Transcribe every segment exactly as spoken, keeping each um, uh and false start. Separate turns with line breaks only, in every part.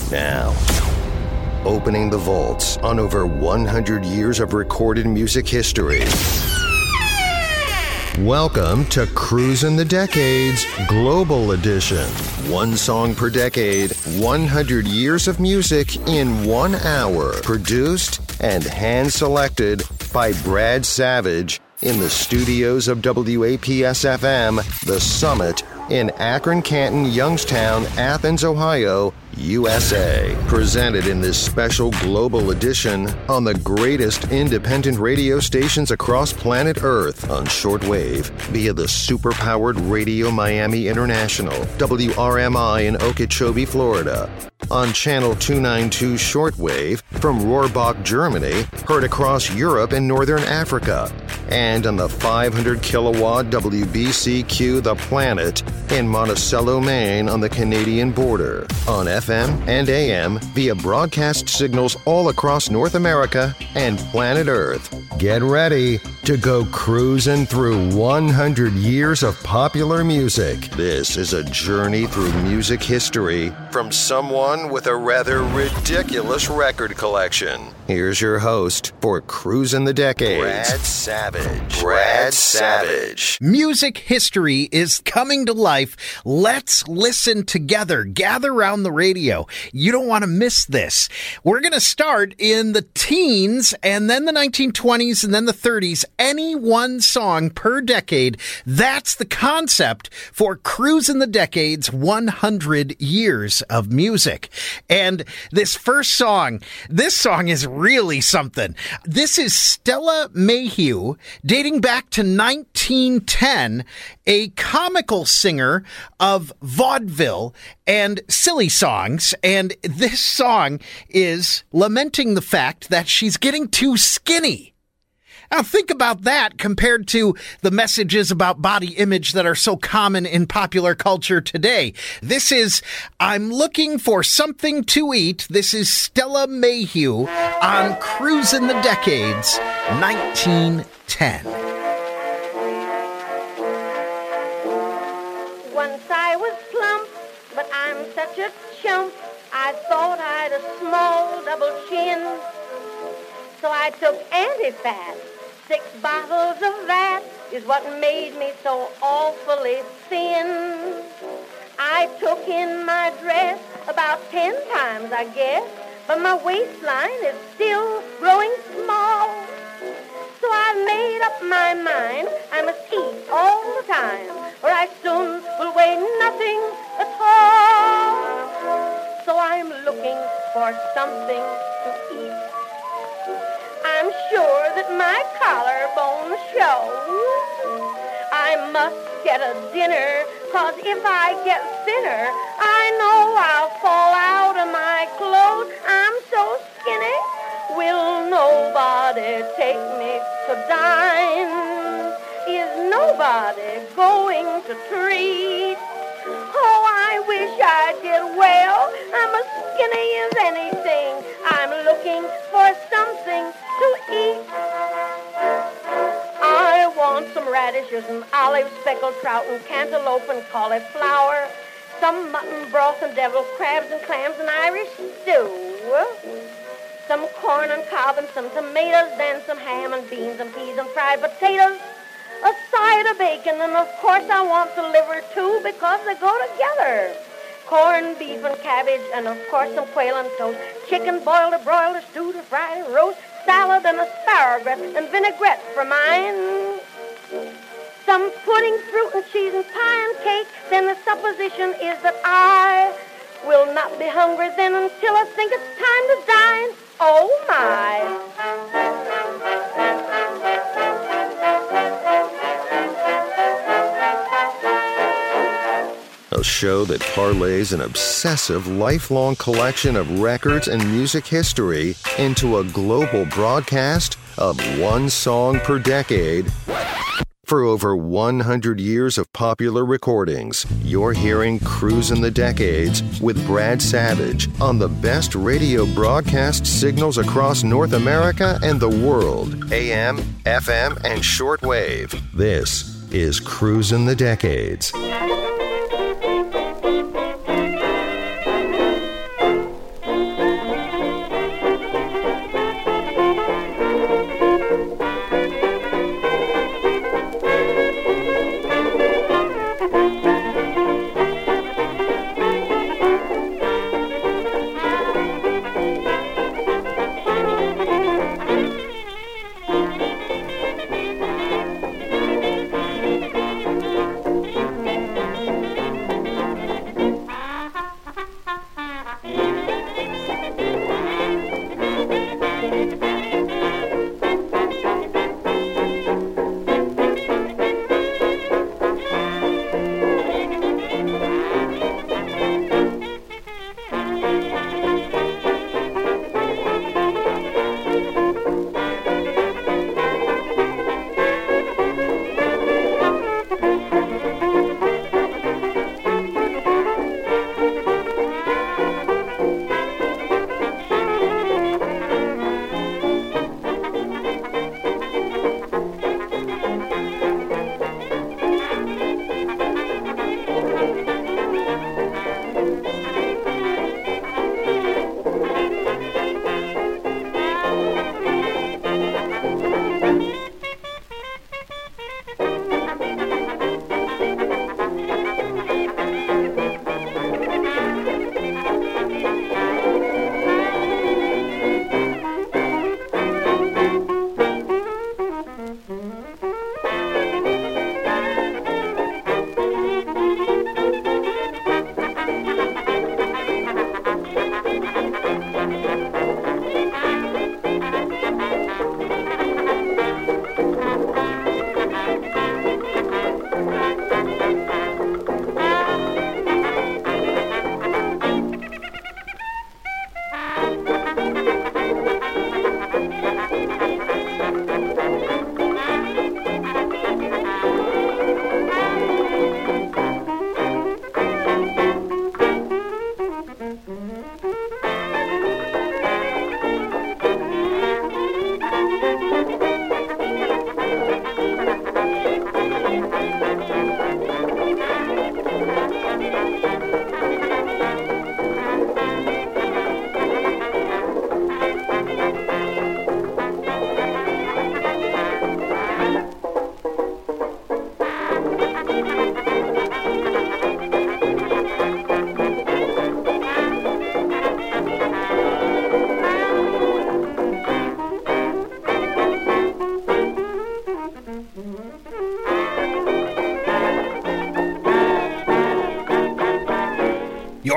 Now, opening the vaults on over one hundred years of recorded music history. Welcome to Cruisin' the Decades Global Edition. One song per decade, one hundred years of music in one hour. Produced and hand-selected by Brad Savage in the studios of W A P S F M, The Summit, in Akron, Canton, Youngstown, Athens, Ohio, U S A. Presented in this special global edition on the greatest independent radio stations across planet Earth on shortwave via the super-powered Radio Miami International, W R M I in Okeechobee, Florida. On Channel two ninety-two shortwave from Rohrbach, Germany, heard across Europe and Northern Africa. And on the five hundred kilowatt W B C Q The Planet in Monticello, Maine on the Canadian border. On F M and A M via broadcast signals all across North America and planet Earth. Get ready to go cruising through one hundred years of popular music. This is a journey through music history from someone with a rather ridiculous record collection. Here's your host for Cruisin' the Decades, Brad Savage. Brad Savage.
Music history is coming to life. Let's listen together. Gather around the radio. You don't want to miss this. We're going to start in the teens and then the nineteen twenties and then the thirties. Any one song per decade. That's the concept for Cruisin' the Decades one hundred years of music. And this first song, this song is really something. This is Stella Mayhew, dating back to nineteen ten, a comical singer of vaudeville and silly songs. And this song is lamenting the fact that she's getting too skinny. Now think about that compared to the messages about body image that are so common in popular culture today. This is I'm Looking for Something to Eat. This is Stella Mayhew on Cruisin' the Decades, nineteen ten.
Once I was plump, but I'm such a chump. I thought I'd a small double chin. So I took anti-fat. Six bottles of that is what made me so awfully thin. I took in my dress about ten times, I guess, but my waistline is still growing small. So I made up my mind I must eat all the time, or I soon will weigh nothing at all. So I'm looking for something to eat. I'm sure that my collarbones show. I must get a dinner, 'cause if I get thinner, I know I'll fall out of my clothes. I'm so skinny, will nobody take me to dine? Is nobody going to treat? Oh, I wish I did well. I'm as skinny as anything. I'm looking for something to eat. I want some radishes and olives, speckled trout and cantaloupe and cauliflower, some mutton broth and deviled crabs and clams and Irish stew, some corn and cob and some tomatoes, then some ham and beans and peas and fried potatoes, a side of bacon, and of course I want the liver too because they go together. Corned beef and cabbage, and of course some quail and toast, chicken boiled or broiled or stewed or fried or roast, salad and asparagus and vinaigrette for mine. Some pudding, fruit and cheese and pie and cake. Then the supposition is that I will not be hungry then until I think it's time to dine. Oh my.
A show that parlays an obsessive, lifelong collection of records and music history into a global broadcast of one song per decade. For over one hundred years of popular recordings, you're hearing Cruisin' the Decades with Brad Savage on the best radio broadcast signals across North America and the world. A M, F M, and shortwave. This is Cruisin' the Decades.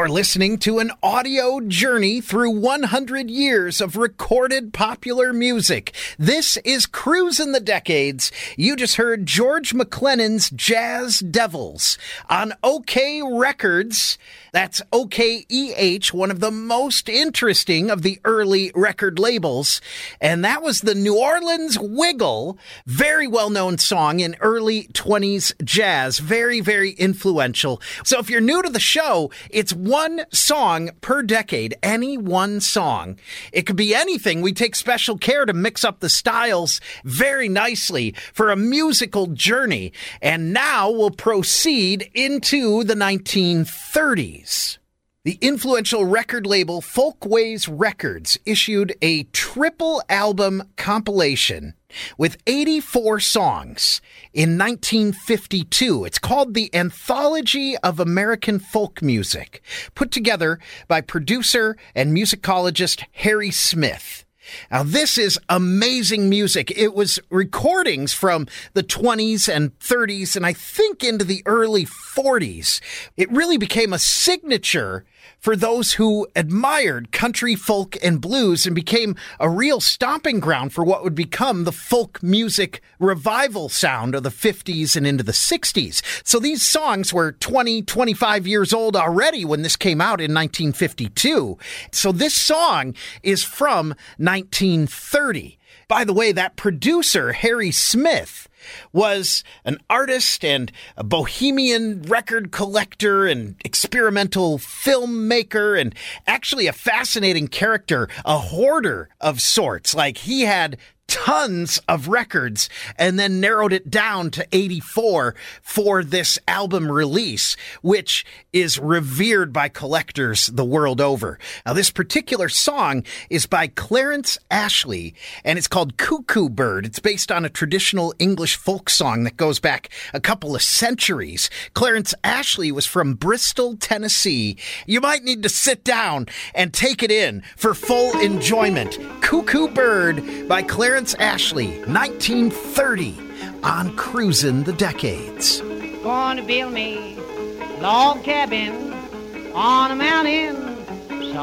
You're listening to an audio journey through one hundred years of recorded popular music. This is Cruisin' the Decades. You just heard George McClennan's Jazz Devils on OK Records. That's O K E H, one of the most interesting of the early record labels. And that was the New Orleans Wiggle, very well-known song in early twenties jazz. Very, very influential. So if you're new to the show, it's one song per decade, any one song. It could be anything. We take special care to mix up the styles very nicely for a musical journey. And now we'll proceed into the nineteen thirties. The influential record label Folkways Records issued a triple album compilation with eighty-four songs in nineteen fifty-two. It's called the Anthology of American Folk Music, put together by producer and musicologist Harry Smith. Now, this is amazing music. It was recordings from the twenties and thirties, and I think into the early forties. It really became a signature for those who admired country, folk, and blues, and became a real stomping ground for what would become the folk music revival sound of the fifties and into the sixties. So these songs were twenty, twenty-five years old already when this came out in nineteen fifty-two. So this song is from nineteen thirty. By the way, that producer, Harry Smith, was an artist and a bohemian record collector and experimental filmmaker and actually a fascinating character, a hoarder of sorts. Like, he had tons of records and then narrowed it down to eighty-four for this album release, which is revered by collectors the world over. Now, this particular song is by Clarence Ashley, and it's called Cuckoo Bird. It's based on a traditional English folk song that goes back a couple of centuries. Clarence Ashley was from Bristol, Tennessee. You might need to sit down and take it in for full enjoyment. Cuckoo Bird by Clarence Ashley, nineteen thirty, on Cruisin' the Decades.
Going to build me a log cabin on a mountain so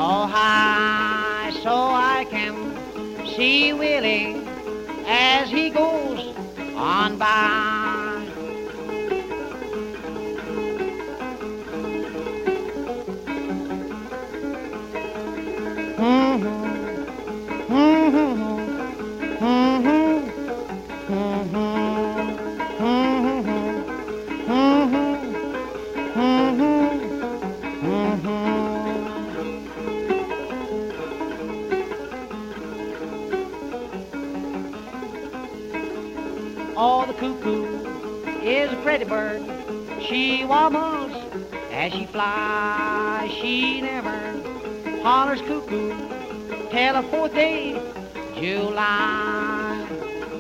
high so I can see Willie as he goes on by. Mm-hmm. Mm-hmm. Oh, the cuckoo is a pretty bird. She wobbles as she flies. She never hollers cuckoo till the fourth day July.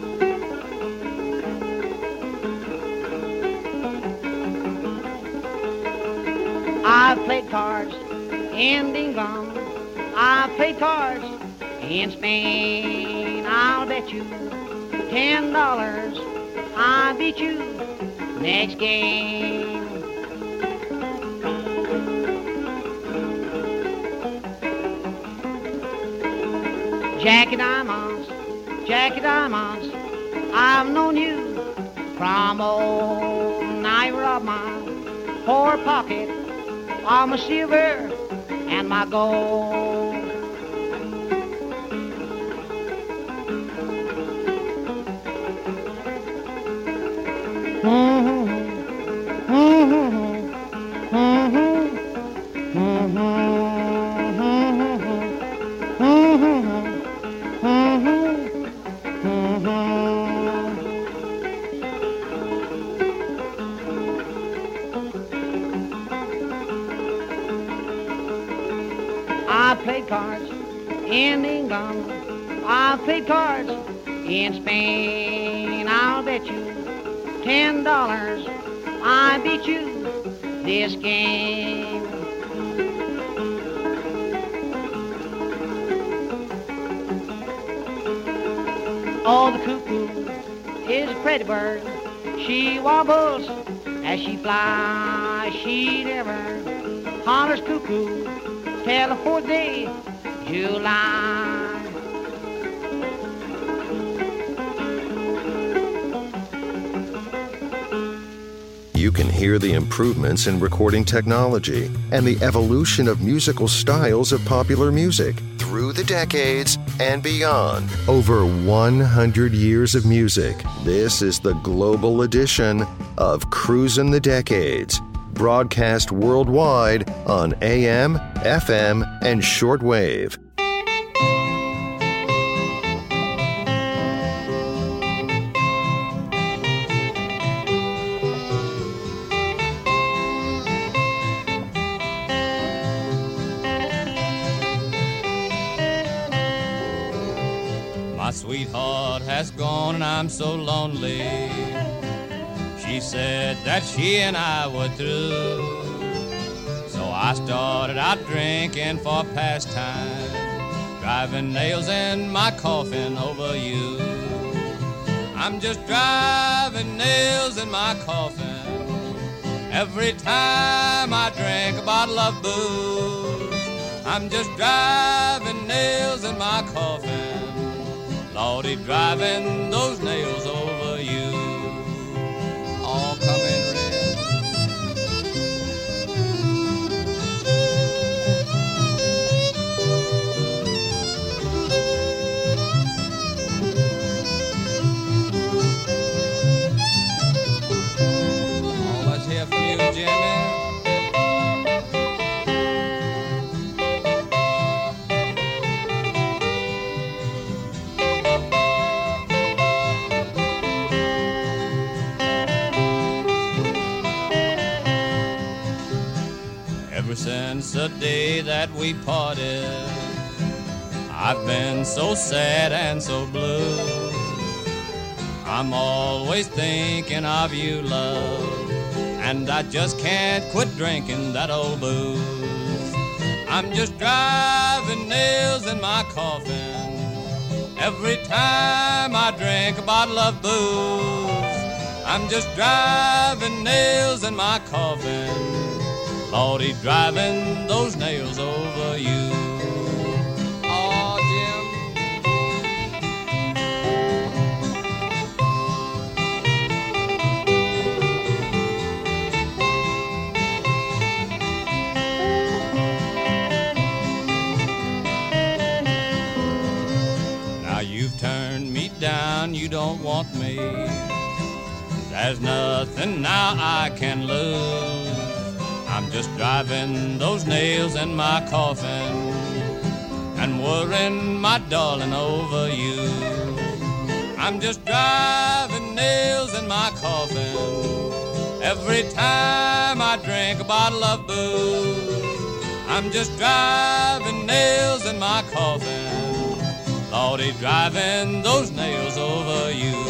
I've played cards in England. I've played cards in Spain. I'll bet you ten dollars I beat you next game. Jackie Diamonds, Jackie Diamonds, I've known you from old night of my poor pocket, all my silver and my gold. Mm-hmm. Mm-hmm. Mm-hmm. I played cards in England. I played cards in Spain. I'll bet you ten dollars I beat you this game. Oh, the cuckoo is a pretty bird. She wobbles as she flies. She never hollers cuckoo, tell the fourth day, July.
You can hear the improvements in recording technology and the evolution of musical styles of popular music through the decades and beyond. Over one hundred years of music. This is the global edition of Cruisin' the Decades, broadcast worldwide on A M, F M, and shortwave.
My sweetheart has gone and I'm so lonely. She said that she and I were through. So I started out drinking for pastime, driving nails in my coffin over you. I'm just driving nails in my coffin every time I drink a bottle of booze. I'm just driving nails in my coffin, Lordy, driving those nails over you. All coming red. Oh, let's hear from you, Jimmy. Ever since the day that we parted, I've been so sad and so blue. I'm always thinking of you, love, and I just can't quit drinking that old booze. I'm just driving nails in my coffin every time I drink a bottle of booze. I'm just driving nails in my coffin, Lordy, driving those nails over you. Oh, Jim. Now you've turned me down, you don't want me. There's nothing now I can lose. I'm just driving those nails in my coffin and worrying my darling over you. I'm just driving nails in my coffin every time I drink a bottle of booze. I'm just driving nails in my coffin, Lordy, driving those nails over you.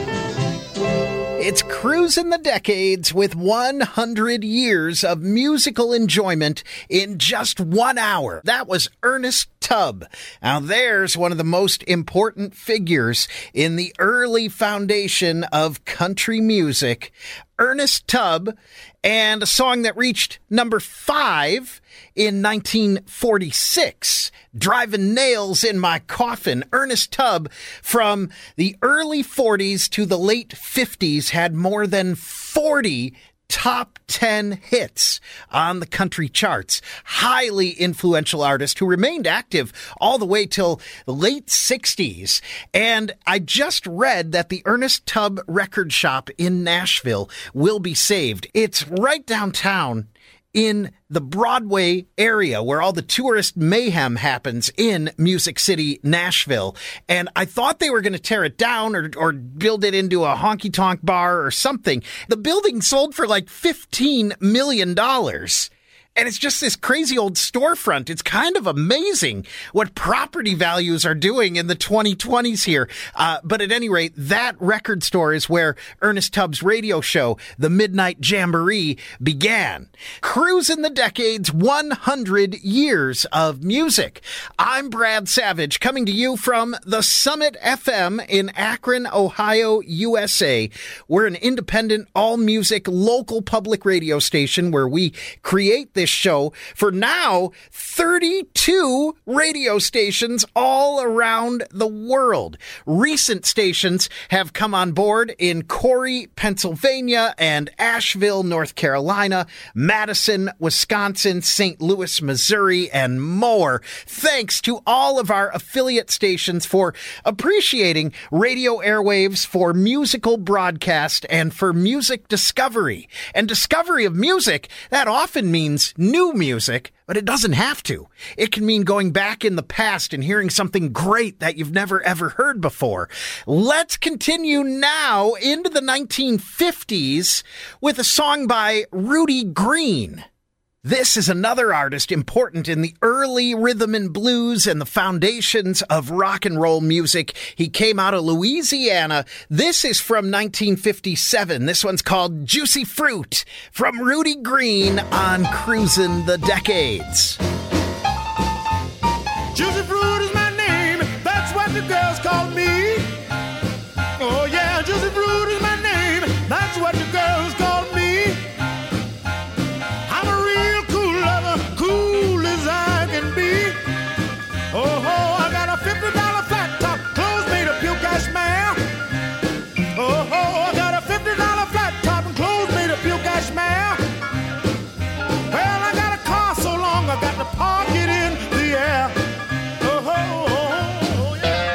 It's Cruisin' the Decades with one hundred years of musical enjoyment in just one hour. That was Ernest Tubb. Now there's one of the most important figures in the early foundation of country music, Ernest Tubb, and a song that reached number five in nineteen forty-six, Driving Nails in My Coffin. Ernest Tubb, from the early forties to the late fifties, had more than forty top ten hits on the country charts. Highly influential artist who remained active all the way till the late sixties. And I just read that the Ernest Tubb record shop in Nashville will be saved. It's right downtown in the Broadway area where all the tourist mayhem happens in Music City, Nashville. And I thought they were going to tear it down or, or build it into a honky-tonk bar or something. The building sold for like fifteen million dollars. And it's just this crazy old storefront. It's kind of amazing what property values are doing in the twenty twenties here. Uh, but at any rate, that record store is where Ernest Tubb's radio show, The Midnight Jamboree, began. Cruisin' the Decades, one hundred years of music. I'm Brad Savage, coming to you from the Summit F M in Akron, Ohio, U S A. We're an independent, all-music, local public radio station where we create this this show for now thirty-two radio stations all around the world. Recent stations have come on board in Corey, Pennsylvania, and Asheville, North Carolina, Madison, Wisconsin, Saint Louis, Missouri, and more. Thanks to all of our affiliate stations for appreciating radio airwaves for musical broadcast and for music discovery. And discovery of music, that often means new music, but it doesn't have to. It can mean going back in the past and hearing something great that you've never ever heard before. Let's continue now into the nineteen fifties with a song by Rudy Green. This is another artist important in the early rhythm and blues and the foundations of rock and roll music. He came out of Louisiana. This is from nineteen fifty-seven. This one's called Juicy Fruit from Rudy Green on Cruisin' the Decades.
Juicy Fruit is my name. That's what the girls call me. Oh yeah, Juicy Fruit is my name. That's what the girls call me. Cool as I can be. Oh, oh, I got a fifty dollar flat top, clothes made of pure cashmere. Oh, oh, I got a fifty dollar flat top and clothes made of pure cashmere. Well, I got a car so long I got to park it in the air. Oh, oh, oh, oh yeah.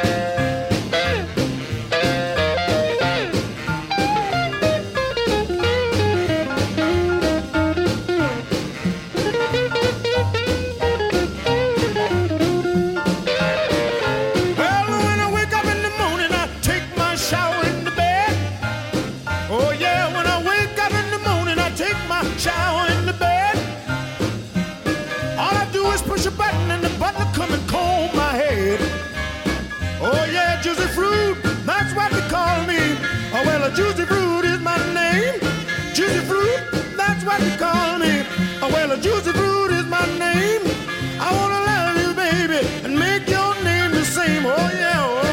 Shower in the bed. All I do is push a button and the butler come and comb my head. Oh yeah, Juicy Fruit, that's what they call me. Oh well, a Juicy Fruit is my name. Juicy Fruit, that's what they call me. Oh well, a Juicy Fruit is my name. I wanna love you, baby, and make your name the same. Oh yeah, oh, oh.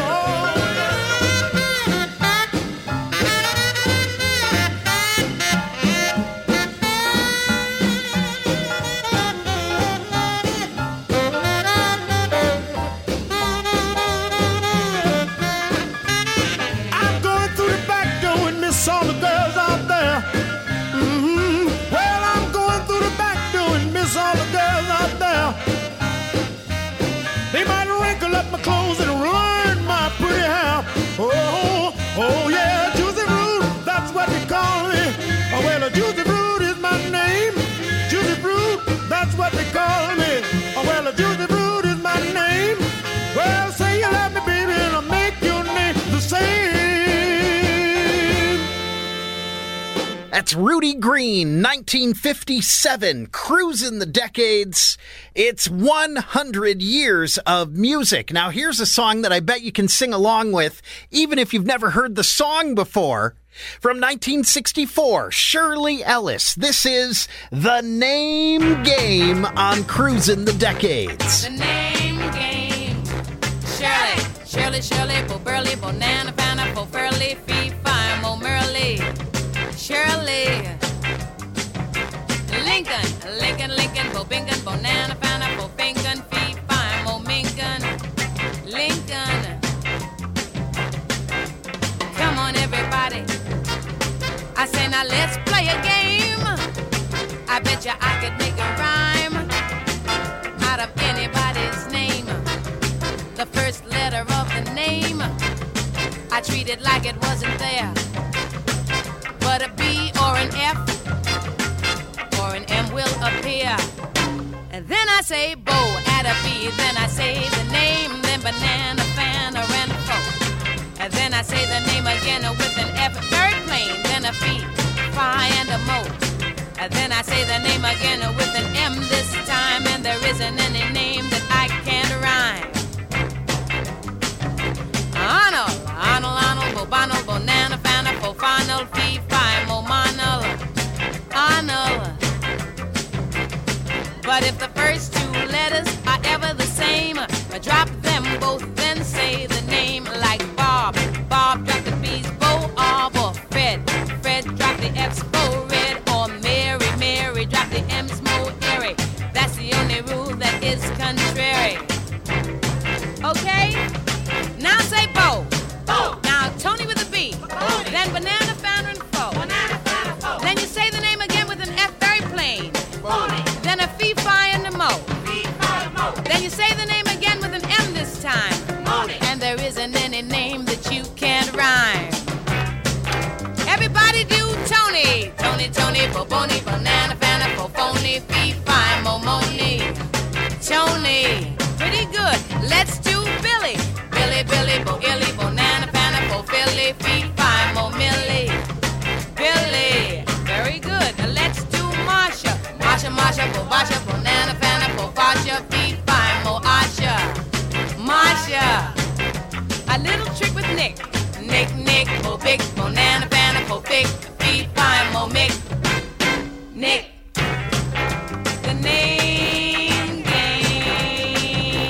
All the girls out there. Mm-hmm. Well, I'm going through the back door and miss all the girls out there. They might wrinkle up my clothes and ruin my pretty hair. Oh, oh yeah, Juicy Fruit, that's what they call me. Oh, well, a Juicy Fruit is my name. Juicy Fruit, that's what they call me. Oh, well, a Juicy Fruit is my name. Well, say you love me, baby, and I'll make your name the same.
That's Rudy Green, nineteen fifty-seven, Cruisin' the Decades. It's one hundred years of music. Now, here's a song that I bet you can sing along with, even if you've never heard the song before. From nineteen sixty-four, Shirley Ellis. This is The Name Game on Cruisin' the Decades.
The Name Game. Shirley, Shirley, Shirley, Bo Burley, Bo Nana, Fana, Bo Furley, Fee, Fine, Mo Merley. Shirley, Lincoln, Lincoln, Lincoln, Bo Bingon, Bo Nana, Fana, Bo Fingon, Fee, Fine, Mo Minkin, Lincoln. Come on, everybody. I say, now let's play a game. I bet you I could make a rhyme out of anybody's name. The first letter of the name, I treat it like it wasn't there. But a B or an F or an M will appear. And then I say Bo, add a B. Then I say the name, then banana, fan, or an fo. And then I say the name again with an F, third plane. Then a F, Phi, and a Mo. And then I say the name again with an M this time. And there isn't any name that I can't rhyme. Arnold, Arnold, Arnold, Bobano, Bonana, Fana, Fofanal, Fee, Fi, Momanal, Arnold. But if the first two letters are ever the same, drop them both, then say the name like Bob. Bob, drop the B's, Bo, Arbor, Fred. Fred, drop the F's, Bo, Red. Or Mary, Mary, drop the M's, Mo, Airy. Then you say the name again with an M this time. Money. And there isn't any name that you can't rhyme. Everybody do Tony. Tony, Tony, Boboni, Banana, Fana, Fofoni, Fee, Fine, Momoni. Tony, pretty good. Let's do Billy. Billy, Billy, Bo Illy, Bonana, Fana, Bo Philly, Fee, Fine, Mo Millie. Billy, very good. Let's do Marsha. Marsha, Marsha, Bo Basha, Bonana, Fana, Bo Fasha, Fee, Fine, Mo Asha. Marsha. A little trick with Nick. Nick, Nick, Bo Big, Bonana, Fana, Bo Big, Fee, Fine, Mo Mick. Nick. The name game.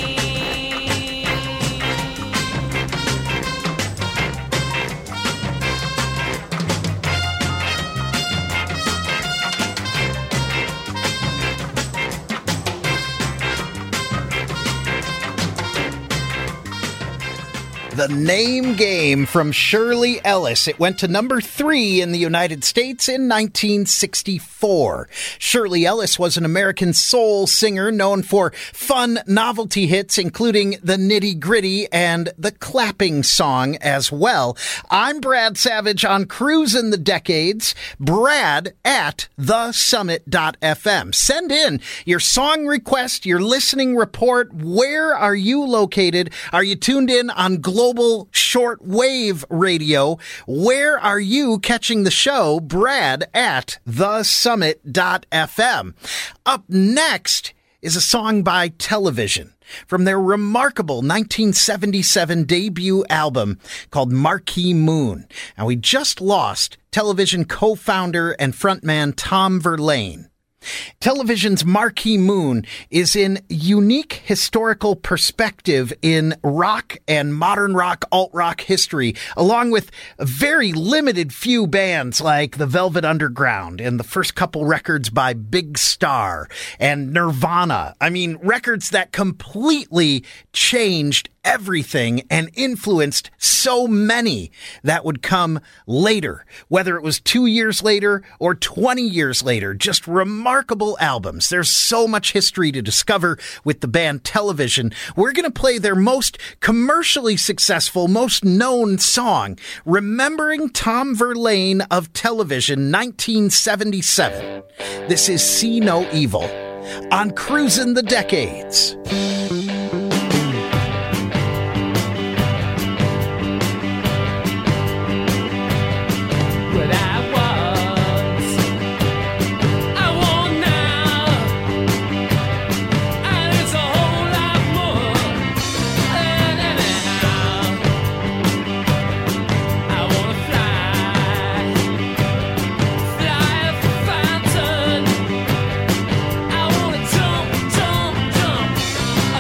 The Name Game from Shirley Ellis. It went to number three in the United States in nineteen sixty-four. Shirley Ellis was an American soul singer known for fun novelty hits, including the Nitty Gritty and the Clapping Song as well. I'm Brad Savage on Cruisin' the Decades. Brad at the summit dot f m. Send in your song request, your listening report. Where are you located? Are you tuned in on Global Shortwave Radio? Where are you catching the show? Brad at the summit dot f m. Up next is a song by Television from their remarkable nineteen seventy-seven debut album called Marquee Moon. And we just lost Television co-founder and frontman Tom Verlaine. Television's Marquee Moon is in unique historical perspective in rock and modern rock, alt-rock history, along with a very limited few bands like the Velvet Underground and the first couple records by Big Star and Nirvana. I mean, records that completely changed everything and influenced so many that would come later, whether it was two years later or twenty years later. Just remarkable albums. There's so much history to discover with the band Television. We're going to play their most commercially successful, most known song, Remembering Tom Verlaine of Television, nineteen seventy-seven. This is See No Evil on Cruisin' the Decades.
I wanna jump, jump, jump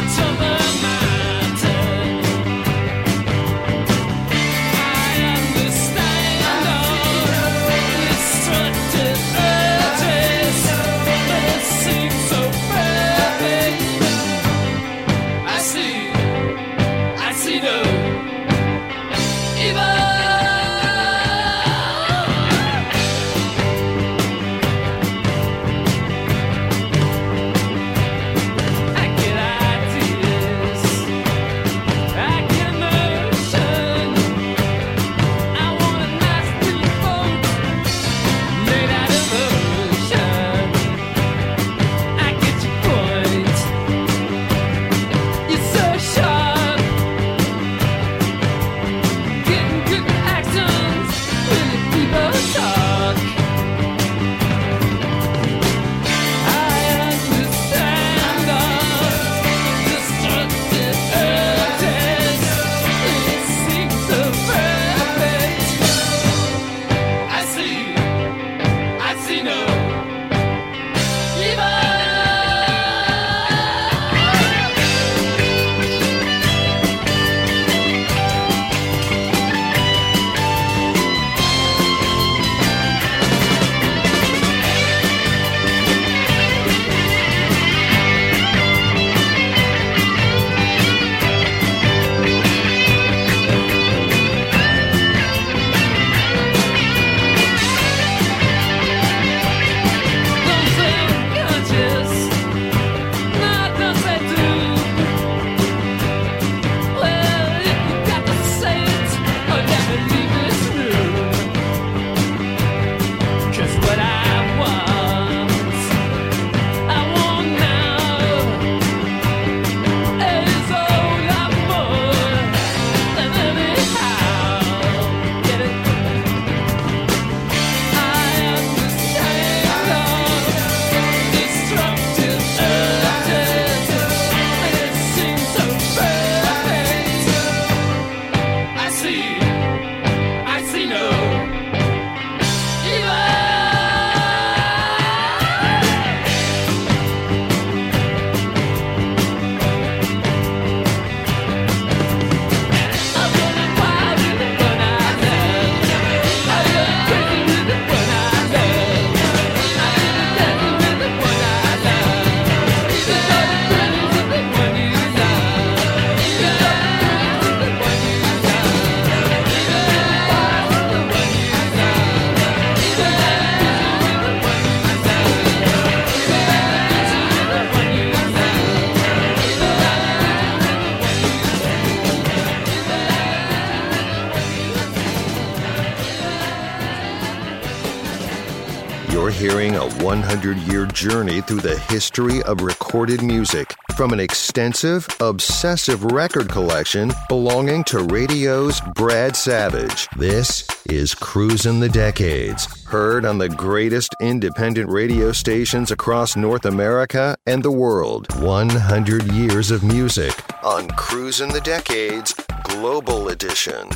hearing a hundred-year journey through the history of recorded music from an extensive, obsessive record collection belonging to radio's Brad Savage. This is Cruisin' the Decades, heard on the greatest independent radio stations across North America and the world. one hundred years of music on Cruisin' the Decades Global Edition.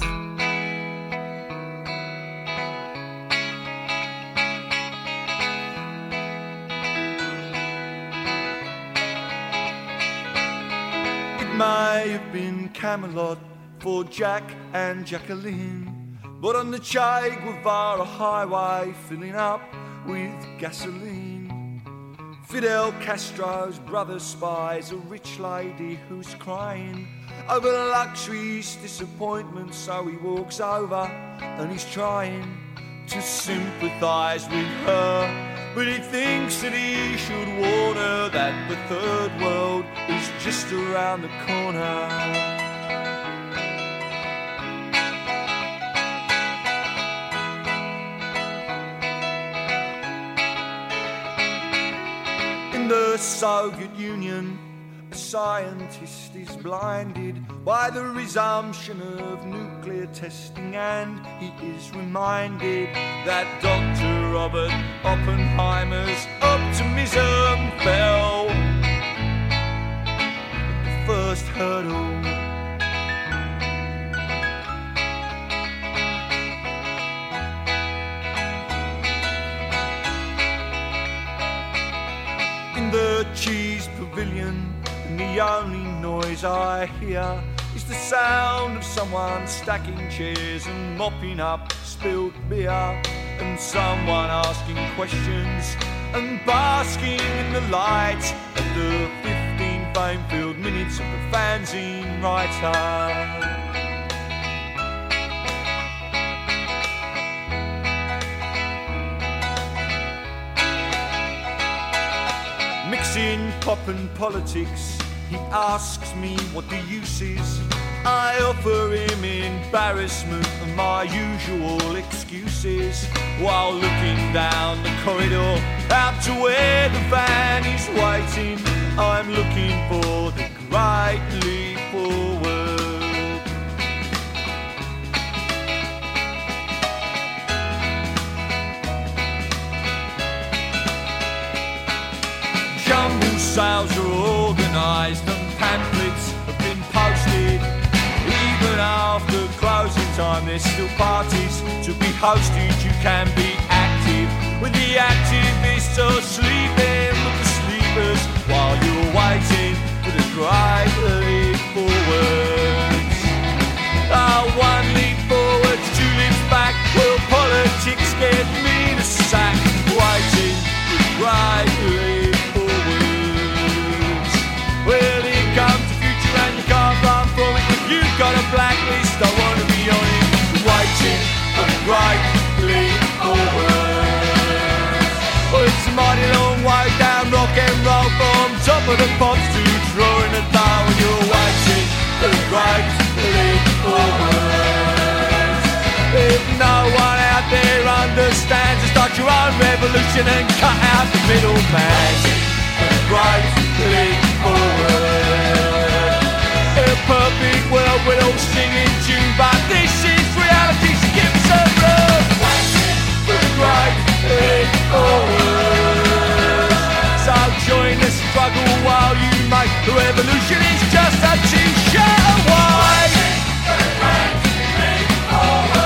May have been Camelot for Jack and Jacqueline, but on the Che Guevara highway filling up with gasoline. Fidel Castro's brother spies a rich lady who's crying over luxury's disappointment, so he walks over and he's trying to sympathise with her. But he thinks that he should warn her that the third world is just around the corner. In the Soviet Union, a scientist is blinded by the resumption of nuclear testing, and he is reminded that Doctor Robert Oppenheimer's optimism fell at the first hurdle. In the cheese pavilion, and the only noise I hear is the sound of someone stacking chairs and mopping up spilled beer, and someone asking questions and basking in the light of the fifteen fame-filled minutes of the fanzine writer. Mixing pop and politics, he asks me what the use is. I offer him embarrassment and my usual excuses, while looking down the corridor out to where the van is waiting. I'm looking for the great leap forward. Jumble sales are organised and pamphlets have been posted. Even after closing time, there's still parties to be hosted. You can be active when the activists are sleeping with the sleepers, while you're waiting for the great leap forwards. Oh, one leap forwards, two leaps back. Will politics get me to sack? Waiting for the great leap forwards. Well, here comes the future and you can't run from it. If you've got a blacklist, I want to be on it. Waiting for the great leap forwards. Well, it's a mighty long way down rock and roll, from top of the pops to drawing a thou, and you're waiting for the great leap forwards. If no one out there understands, start your own revolution and cut out the middleman. For the great leap forward. In a perfect world we'll all sing in tune, but this is reality, so give us a rub. For the great leap forward. So join the struggle while you make the revolution is just a t-shirt away. For the great leap forward.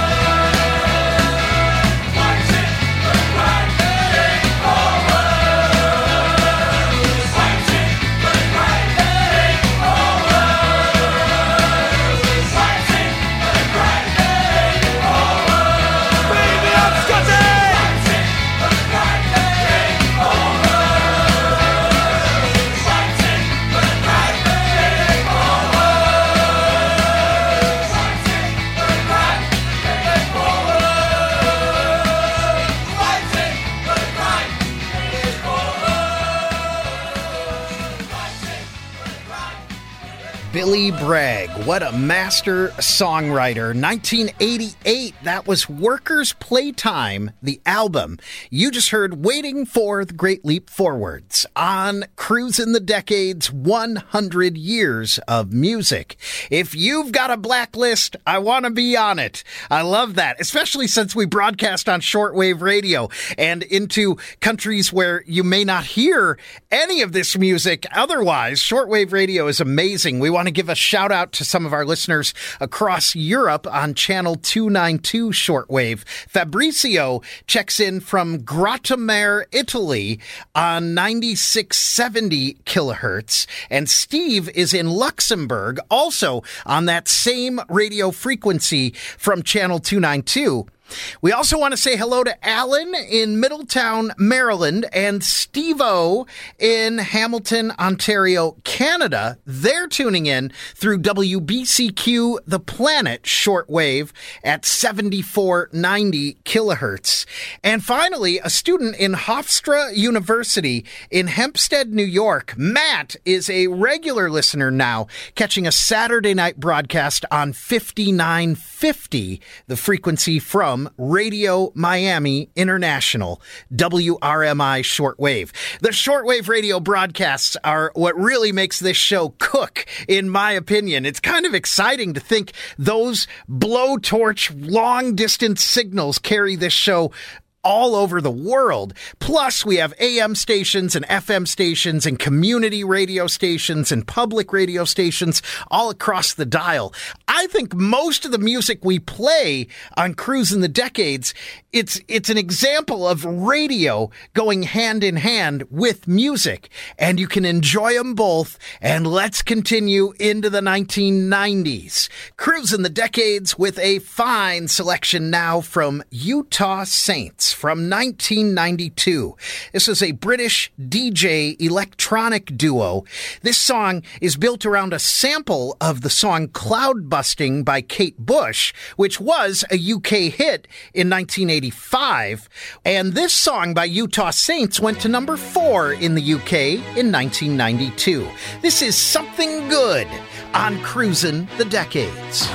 Billy Bragg. What a master songwriter. nineteen eighty-eight, that was Workers' Playtime, the album. You just heard Waiting for the Great Leap Forwards on Cruising the Decades, one hundred years of music. If you've got a blacklist, I want to be on it. I love that, especially since we broadcast on shortwave radio and into countries where you may not hear any of this music otherwise. Shortwave radio is amazing. We want to give a shout out to some of our listeners across Europe on channel two ninety-two shortwave. Fabrizio checks in from Grottammare, Italy on ninety-six seventy kilohertz. And Steve is in Luxembourg, also on that same radio frequency from channel two ninety-two. We also want to say hello to Alan in Middletown, Maryland, and Steve-O in Hamilton, Ontario, Canada. They're tuning in through W B C Q The Planet shortwave at seventy-four ninety kilohertz. And finally, a student in Hofstra University in Hempstead, New York. Matt is a regular listener now, catching a Saturday night broadcast on fifty-nine fifty, the frequency from Radio Miami International, W R M I shortwave. The shortwave radio broadcasts are what really makes this show cook, in my opinion. It's kind of exciting to think those blowtorch long-distance signals carry this show all over the world. Plus, we have A M stations and F M stations and community radio stations and public radio stations all across the dial. I think most of the music we play on Cruising the Decades, it's it's an example of radio going hand in hand with music, and you can enjoy them both. And let's continue into the nineteen nineties. Cruising the Decades with a fine selection now from Utah Saints from nineteen ninety-two. This is a British D J electronic duo. This song is built around a sample of the song Cloud Busting by Kate Bush, which was a U K hit in nineteen eighty-five. And this song by Utah Saints went to number four in the U K in nineteen ninety-two. This is Something Good on Cruising the Decades.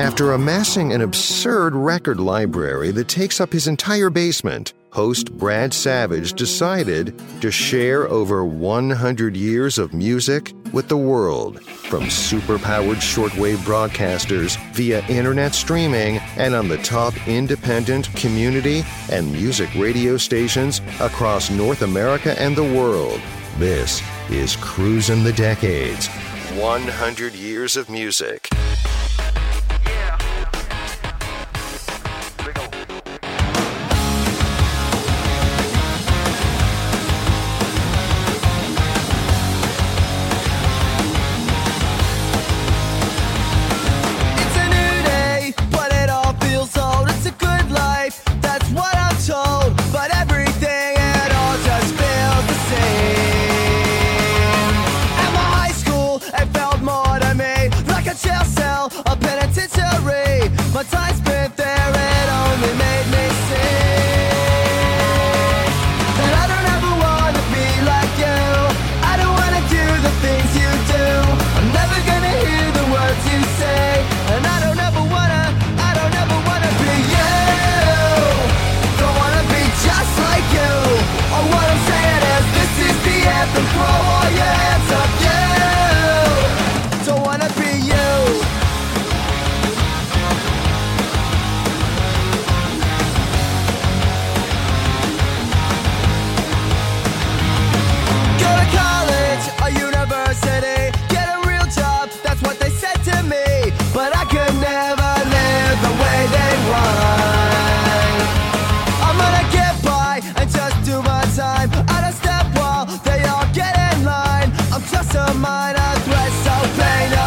After amassing an absurd record library that takes up his entire basement, host Brad Savage decided to share over one hundred years of music with the world, from superpowered shortwave broadcasters via internet streaming and on the top independent, community, and music radio stations across North America and the world. This is Cruisin' the Decades, one hundred years of music.
My time spent there, it only made me sing. And I don't ever wanna be like you. I don't wanna do the things you do. I'm never gonna hear the words you say. And I don't ever wanna, I don't ever wanna be you. Don't wanna be just like you. Or what I'm saying is, this is the anthem. Throw all your hands up, you. Don't wanna be you. But I could never live the way they want. I'm gonna get by and just do my time. I don't step while they all get in line. I'm just a minor threat, so pay no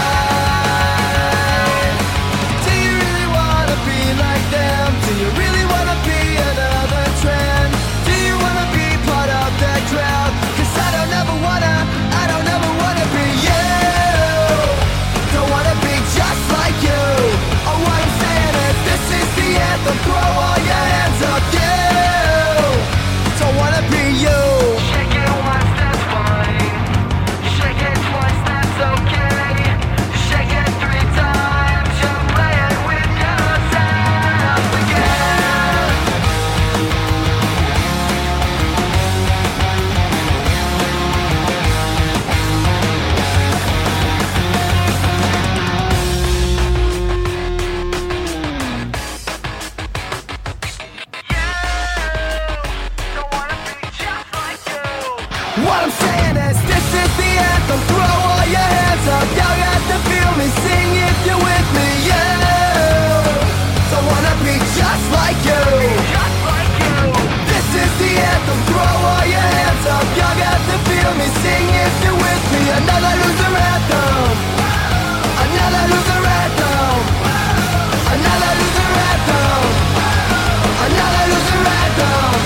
mind. Do you really wanna be like them? Do you really wanna be another trend? Do you wanna be part of the crowd? Cause I don't ever wanna, I don't ever wanna be you. Don't wanna be just like you. Oh, what I'm saying is, this is the anthem. Throw all your hands up, you. Don't wanna be you. Shake it once, that's fine. Shake it twice, that's okay. Shake it three times, you're playing with yourself again. What I'm saying is, this is the anthem. Throw all your hands up. Y'all got to feel me. Sing if you're with me. Yeah. Don't wanna be just like you. Just like you. This is the anthem. Throw all your hands up. Y'all got to feel me. Sing if you're with me. Another loser anthem. Another loser anthem. Another loser anthem. Another loser anthem.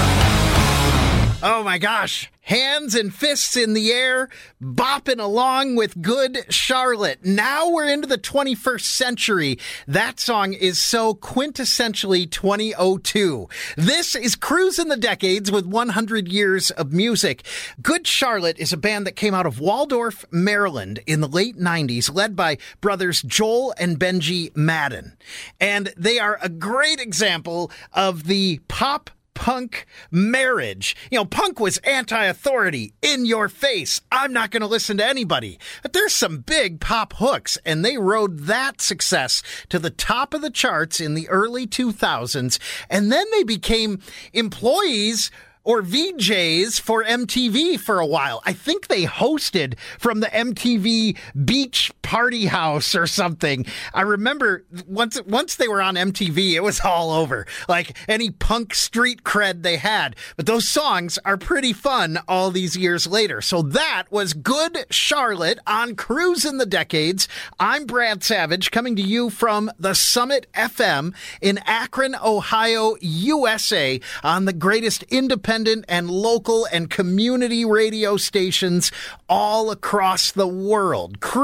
Oh my gosh. Hands and fists in the air, bopping along with Good Charlotte. Now we're into the twenty-first century. That song is so quintessentially twenty oh two. This is Cruisin' the Decades with one hundred years of music. Good Charlotte is a band that came out of Waldorf, Maryland in the late nineties, led by brothers Joel and Benji Madden. And they are a great example of the pop punk marriage. You know, punk was anti-authority, in your face. I'm not going to listen to anybody. But there's some big pop hooks, and they rode that success to the top of the charts in the early two thousands. And then they became employees or V Js for M T V for a while. I think they hosted from the M T V Beach Party House or something. I remember once once they were on M T V, it was all over. Like any punk street cred they had. But those songs are pretty fun all these years later. So that was Good Charlotte on Cruisin' the Decades. I'm Brad Savage, coming to you from the Summit F M in Akron, Ohio, U S A, on the greatest independent and local and community radio stations all across the world. Cruisin' the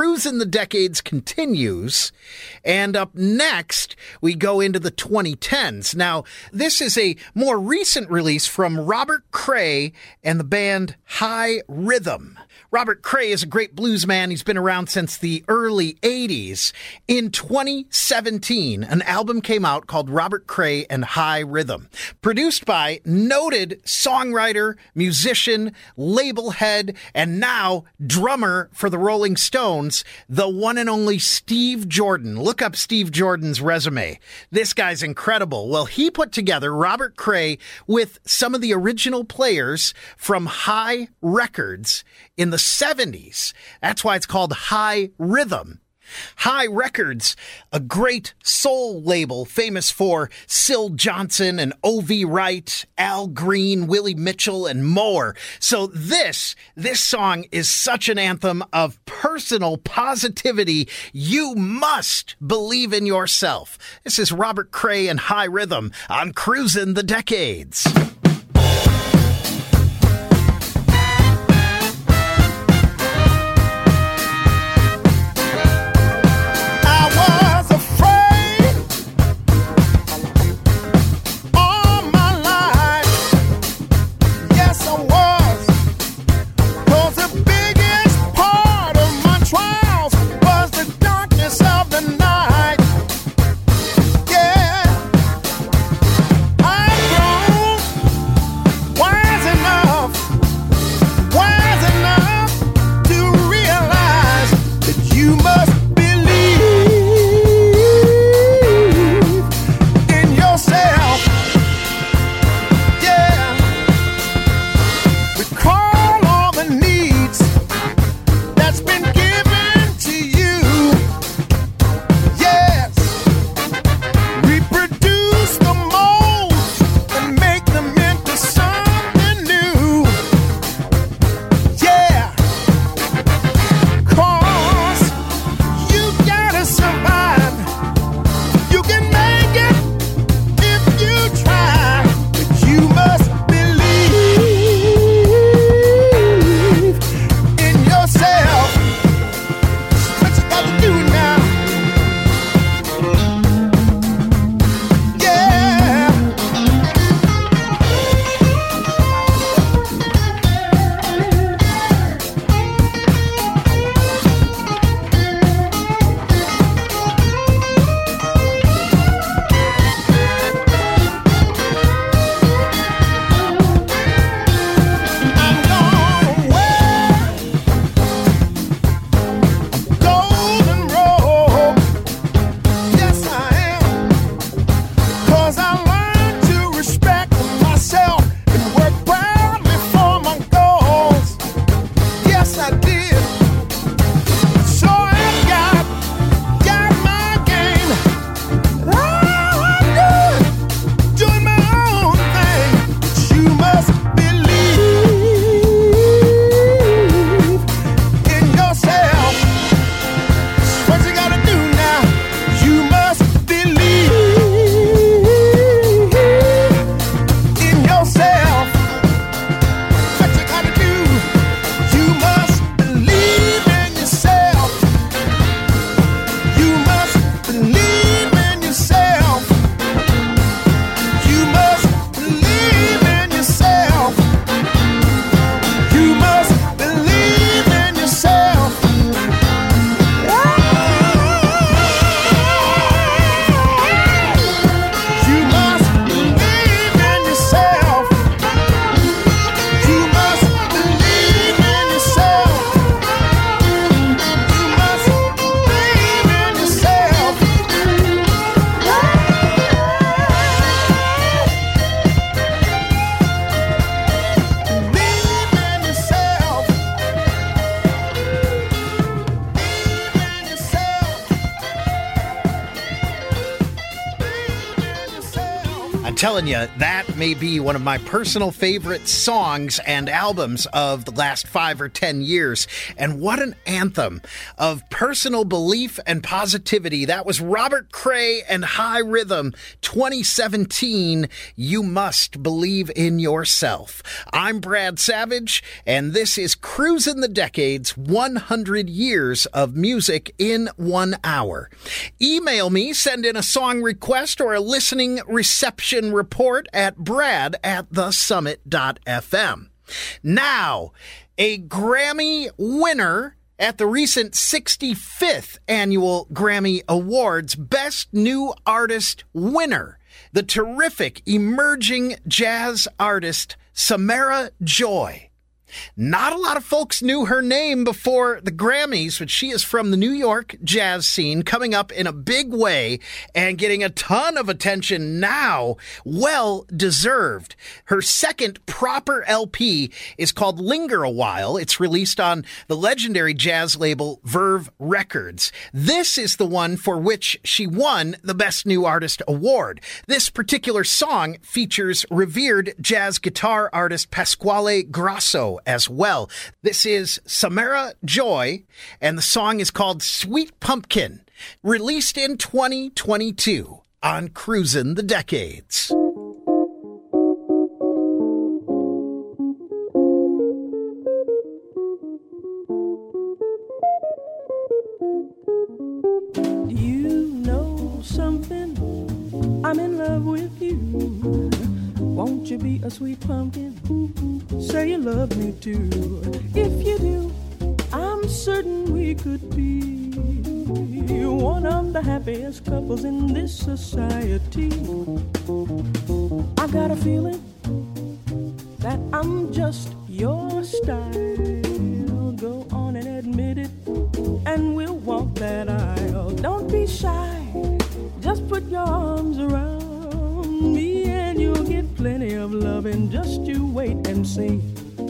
Decades continues. And up next, we go into the twenty tens. Now, this is a more recent release from Robert Cray and the band High Rhythm. Robert Cray is a great blues man. He's been around since the early eighties. In twenty seventeen, an album came out called Robert Cray and High Rhythm, produced by noted songwriter, musician, label head, and now drummer for the Rolling Stones, the one and only Steve Jordan. Look up Steve Jordan's resume. This guy's incredible. Well, he put together Robert Cray with some of the original players from High Records in the seventies. That's why it's called High Rhythm. High Records, a great soul label famous for Syl Johnson and O V Wright, Al Green, Willie Mitchell, and more. So this, this song is such an anthem of personal positivity. You must believe in yourself. This is Robert Cray and High Rhythm on Cruisin' the Decades.
I've grown
telling you, that may be one of my personal favorite songs and albums of the last five or ten years. And what an anthem of personal belief and positivity. That was Robert Cray and High Rhythm, twenty seventeen, You Must Believe in Yourself. I'm Brad Savage, and this is Cruising the Decades, one hundred years of music in one hour. Email me, send in a song request or a listening reception report at brad at the summit dot f m. Now, a Grammy winner at the recent sixty-fifth Annual Grammy Awards, Best New Artist winner, the terrific emerging jazz artist Samara Joy. Not a lot of folks knew her name before the Grammys, but she is from the New York jazz scene, coming up in a big way and getting a ton of attention now. Well deserved. Her second proper L P is called Linger a While. It's released on the legendary jazz label Verve Records. This is the one for which she won the Best New Artist award. This particular song features revered jazz guitar artist Pasquale Grasso as well. This is Samara Joy, and the song is called Sweet Pumpkin, released in twenty twenty-two on Cruisin' the Decades.
Do you know something? I'm in love with you. Won't you be a sweet pumpkin? Say you love me too. If you do, I'm certain we could be one of the happiest couples in this society. I got a feeling that I'm just your style. Go on and admit it, and we'll walk that aisle. Don't be shy, just put your arms around me and you'll get plenty of loving. Just you wait and see.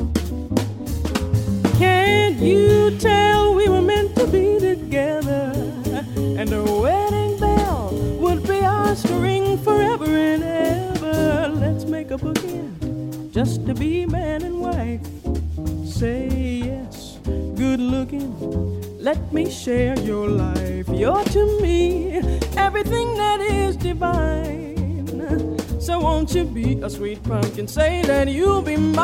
Can't you tell we were meant to be together? And the wedding bell would be ours to ring forever and ever. Let's make a bookend just to be man and wife. Say yes, good looking, let me share your life. You're to me everything that is divine. So won't you be a sweet pumpkin? Say that you'll be mine.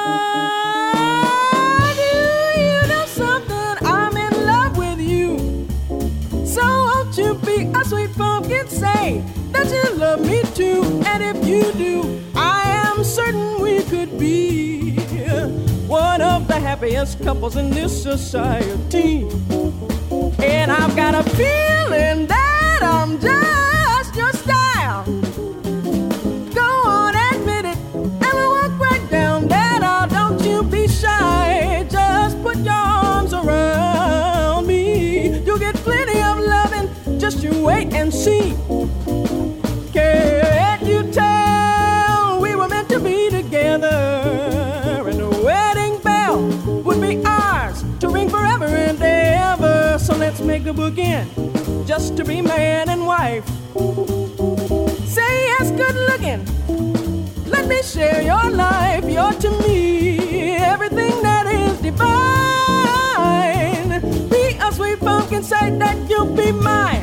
Do you know something? I'm in love with you. So won't you be a sweet pumpkin? Say that you love me too. And if you do, I am certain we could be one of the happiest couples in this society. And I've got a feeling that I'm just your style. Go on, admit it, and we'll walk right down that aisle. Don't you be shy, just put your arms around me. You'll get plenty of loving, just you wait and see. Can't you tell we were meant to be together? And the wedding bell would be ours to ring forever and ever. So let's make a bookend just to be man and wife. Say yes, good looking, let me share your life. You're to me everything that is divine. Be a sweet pumpkin, say that you'll be mine.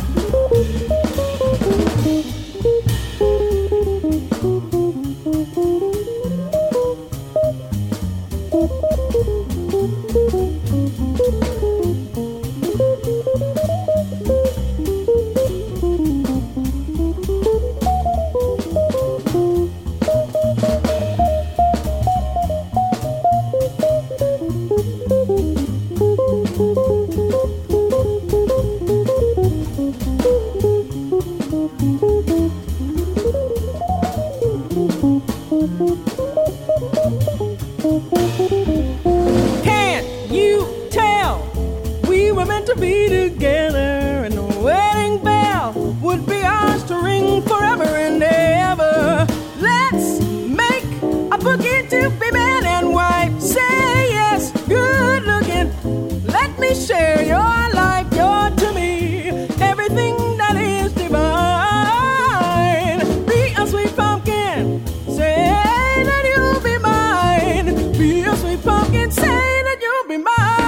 can say that you'll be mine.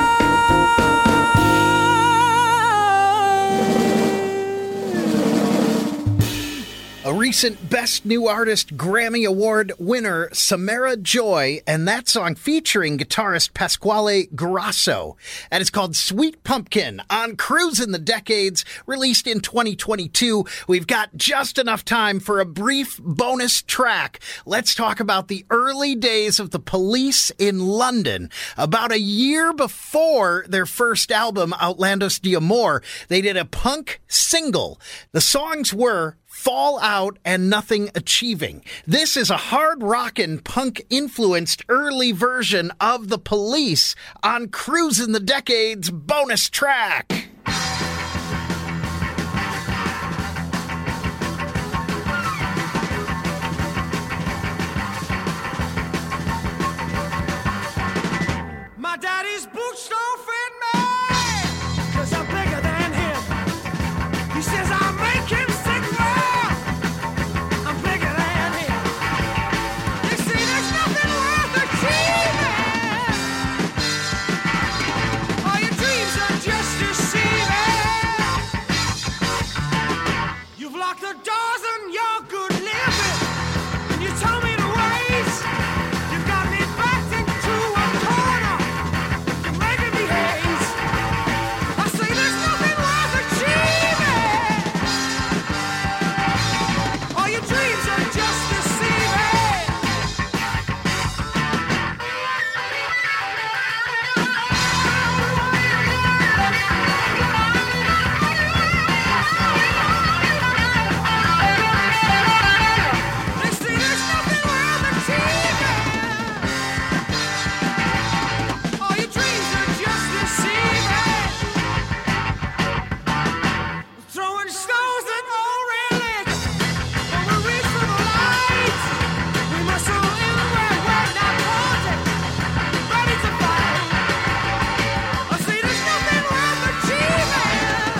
A recent Best New Artist Grammy Award winner, Samara Joy, and that song featuring guitarist Pasquale Grasso. And it's called Sweet Pumpkin on Cruisin' the Decades, released in twenty twenty-two. We've got just enough time for a brief bonus track. Let's talk about the early days of the Police in London. About a year before their first album, Outlandos d'Amore, they did a punk single. The songs were Fall Out and Nothing Achieving. This is a hard rockin' punk influenced early version of The Police on Cruisin' the Decades bonus track.
My daddy's boots don't fit me, 'cause I'm bigger than him. He says I make him sick, well, I'm bigger than him. They say there's nothing worth achieving. All your dreams are just deceiving. You've locked the doors on your good living, and you told me to wait. You've got me backed into a corner. You're making me hate. I say there's nothing worth achieving. All your dreams are just deceiving. They say there's nothing worth achieving. All your dreams are just deceiving. Throwing stones that all relic. When we reach for the light, we must all in where we're not wanted, ready to fight. I say there's nothing worth achieving.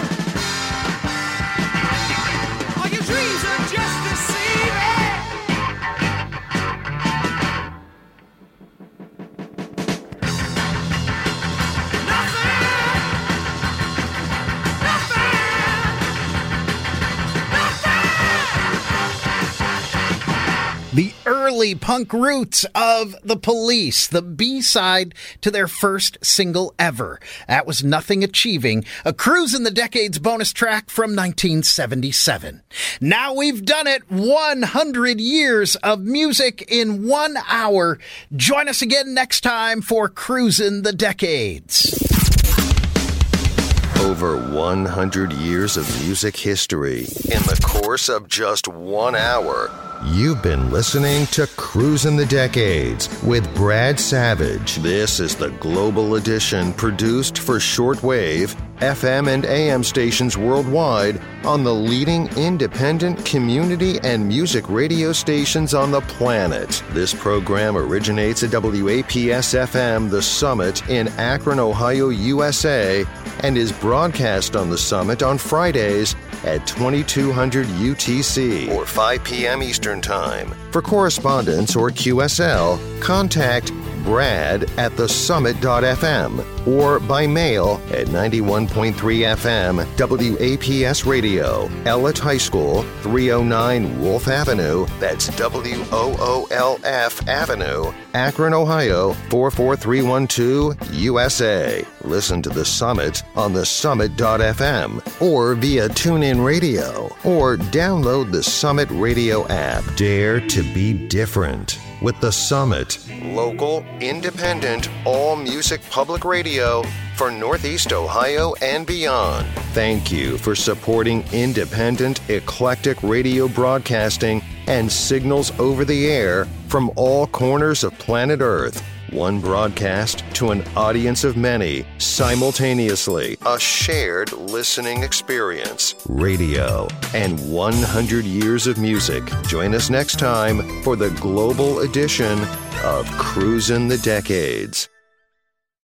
All your dreams are just deceiving.
The early punk roots of The Police, the B-side to their first single ever. That was Nothing Achieving, a Cruisin' the Decades bonus track from nineteen seventy-seven. Now we've done it, one hundred years of music in one hour. Join us again next time for Cruisin' the Decades.
Over one hundred years of music history in the course of just one hour. You've been listening to Cruisin' the Decades with Brad Savage. This is the Global Edition produced for shortwave, F M and A M stations worldwide on the leading independent community and music radio stations on the planet. This program originates at W A P S F M The Summit in Akron, Ohio, U S A, and is broadcast on the Summit on Fridays at twenty-two hundred U T C or five p.m. Eastern Time. For correspondence or Q S L, contact Brad at the summit dot f m or by mail at ninety-one point three F M W A P S Radio, Ellett High School, three oh nine Wolf Avenue, that's W O O L F Avenue, Akron, Ohio, four four three one two, U S A. Listen to The Summit on the summit dot f m or via TuneIn Radio, or download the Summit Radio app. Dare to be different with The Summit, local, independent, all-music public radio for Northeast Ohio and beyond. Thank you for supporting independent, eclectic radio broadcasting and signals over the air from all corners of planet Earth. One broadcast to an audience of many, simultaneously. A shared listening experience. Radio and one hundred years of music. Join us next time for the global edition of Cruisin' the Decades.